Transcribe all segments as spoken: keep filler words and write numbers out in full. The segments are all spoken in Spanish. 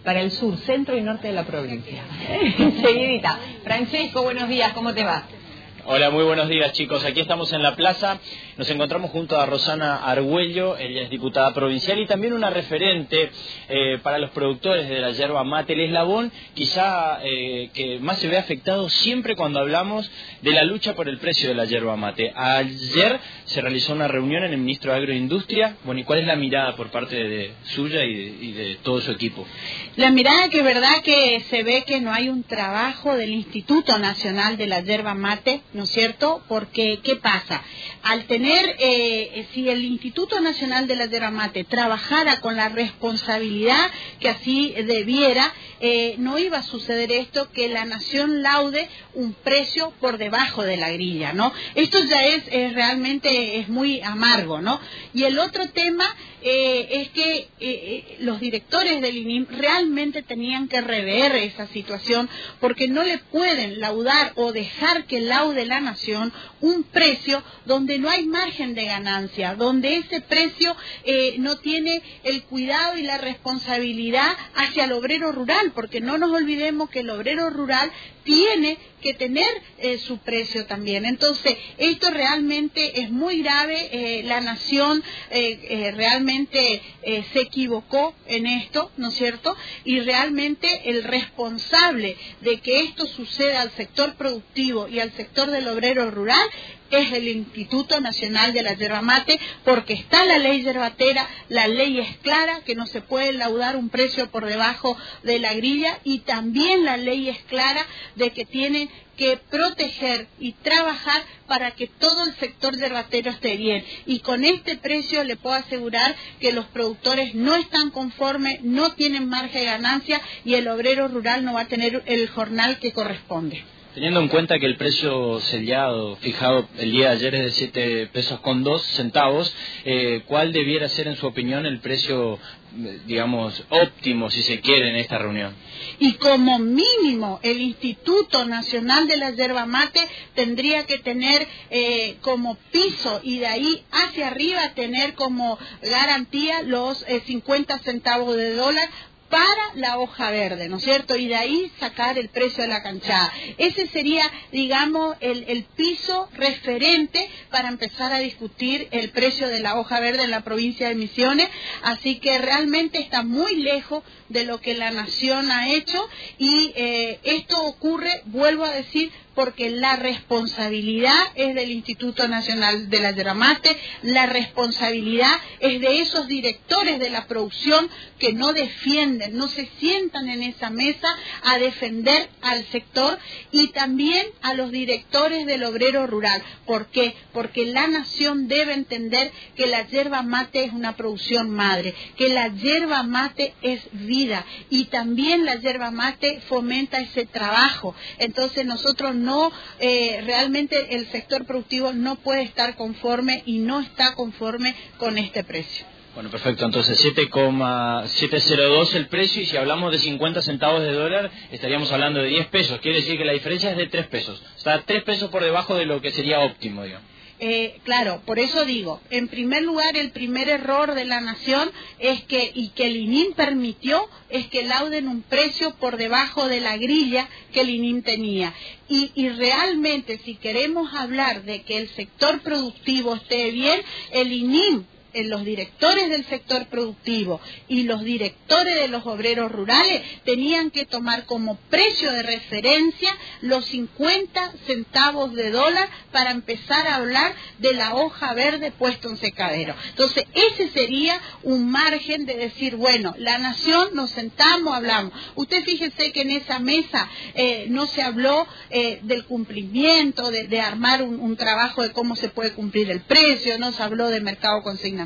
para el sur, centro y norte de la provincia. Enseguidita. Francesco, buenos días, ¿cómo te va? Hola, muy buenos días, chicos. Aquí estamos en la plaza. Nos encontramos junto a Rosana Argüello, ella es diputada provincial y también una referente eh, para los productores de la yerba mate, el eslabón quizá eh, que más se ve afectado siempre cuando hablamos de la lucha por el precio de la yerba mate. Ayer se realizó una reunión en el ministro de Agroindustria. Bueno, ¿y cuál es la mirada por parte de suya y de, y de todo su equipo? La mirada que es verdad que se ve que no hay un trabajo del Instituto Nacional de la Yerba Mate, ¿no es cierto? Porque, ¿qué pasa? Al tener, eh, si el Instituto Nacional de la Yerba Mate trabajara con la responsabilidad que así debiera, eh, no iba a suceder esto, que la nación laude un precio por debajo de la grilla, ¿no? Esto ya es, es realmente es muy amargo, ¿no? Y el otro tema eh, es que eh, eh, los directores del I N I M realmente tenían que rever esa situación, porque no le pueden laudar o dejar que laude la nación un precio donde no hay margen de ganancia, donde ese precio eh, no tiene el cuidado y la responsabilidad hacia el obrero rural, porque no nos olvidemos que el obrero rural tiene que tener eh, su precio también. Entonces, esto realmente es muy grave, eh, la nación eh, eh, realmente eh, se equivocó en esto, ¿no es cierto? Y realmente el responsable de que esto suceda al sector productivo y al sector del obrero rural es el Instituto Nacional de la Yerba Mate, porque está la ley yerbatera, la ley es clara, que no se puede laudar un precio por debajo de la grilla, y también la ley es clara de que tienen que proteger y trabajar para que todo el sector yerbatero esté bien. Y con este precio le puedo asegurar que los productores no están conformes, no tienen margen de ganancia y el obrero rural no va a tener el jornal que corresponde. Teniendo en cuenta que el precio sellado, fijado el día de ayer es de siete pesos con dos centavos, eh, ¿cuál debiera ser en su opinión el precio, digamos, óptimo, si se quiere, en esta reunión? Y como mínimo el Instituto Nacional de la Yerba Mate tendría que tener eh, como piso y de ahí hacia arriba tener como garantía los eh, cincuenta centavos de dólar para la hoja verde, ¿no es cierto? Y de ahí sacar el precio de la canchada. Ese sería, digamos, el, el piso referente para empezar a discutir el precio de la hoja verde en la provincia de Misiones. Así que realmente está muy lejos de lo que la nación ha hecho y eh, esto ocurre, vuelvo a decir, porque la responsabilidad es del Instituto Nacional de la Yerba Mate, la responsabilidad es de esos directores de la producción que no defienden, no se sientan en esa mesa a defender al sector, y también a los directores del obrero rural. ¿Por qué? Porque la nación debe entender que la yerba mate es una producción madre, que la yerba mate es vida, y también la yerba mate fomenta ese trabajo. Entonces nosotros no, eh, realmente el sector productivo no puede estar conforme y no está conforme con este precio. Bueno, perfecto. Entonces, siete coma setecientos dos el precio, y si hablamos de cincuenta centavos de dólar, estaríamos hablando de diez pesos. Quiere decir que la diferencia es de tres pesos. Está tres pesos por debajo de lo que sería óptimo, digamos. Eh, claro, por eso digo, en primer lugar, el primer error de la nación es que, y que el I N I M permitió, es que lauden un precio por debajo de la grilla que el I N I M tenía. Y, y realmente, si queremos hablar de que el sector productivo esté bien, el I N I M, en los directores del sector productivo y los directores de los obreros rurales tenían que tomar como precio de referencia los cincuenta centavos de dólar para empezar a hablar de la hoja verde puesta en secadero. Entonces, ese sería un margen de decir, bueno, la nación, nos sentamos, hablamos. Usted fíjese que en esa mesa eh, no se habló eh, del cumplimiento, de, de armar un, un trabajo de cómo se puede cumplir el precio, no se habló de mercado consignado,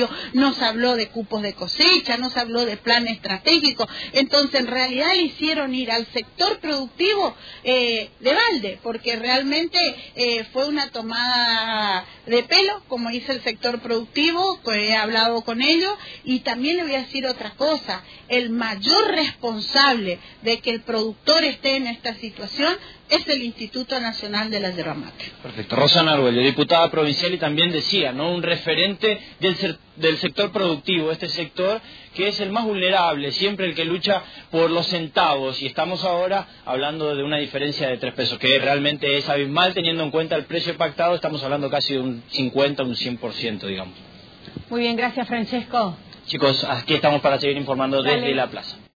nos habló de cupos de cosecha, nos habló de plan estratégico. Entonces, en realidad le hicieron ir al sector productivo eh, de balde, porque realmente eh, fue una tomada de pelo, como dice el sector productivo, que he hablado con ellos. Y también le voy a decir otra cosa, el mayor responsable de que el productor esté en esta situación es el Instituto Nacional de la Yerba Mate. Perfecto. Rosana Argüello, diputada provincial, y también decía, ¿no?, un referente del, ser, del sector productivo, este sector que es el más vulnerable, siempre el que lucha por los centavos, y estamos ahora hablando de una diferencia de tres pesos, que realmente es abismal teniendo en cuenta el precio pactado, estamos hablando casi de un cincuenta, un cien por ciento, digamos. Muy bien, gracias Francesco. Chicos, aquí estamos para seguir informando Dale. desde la plaza.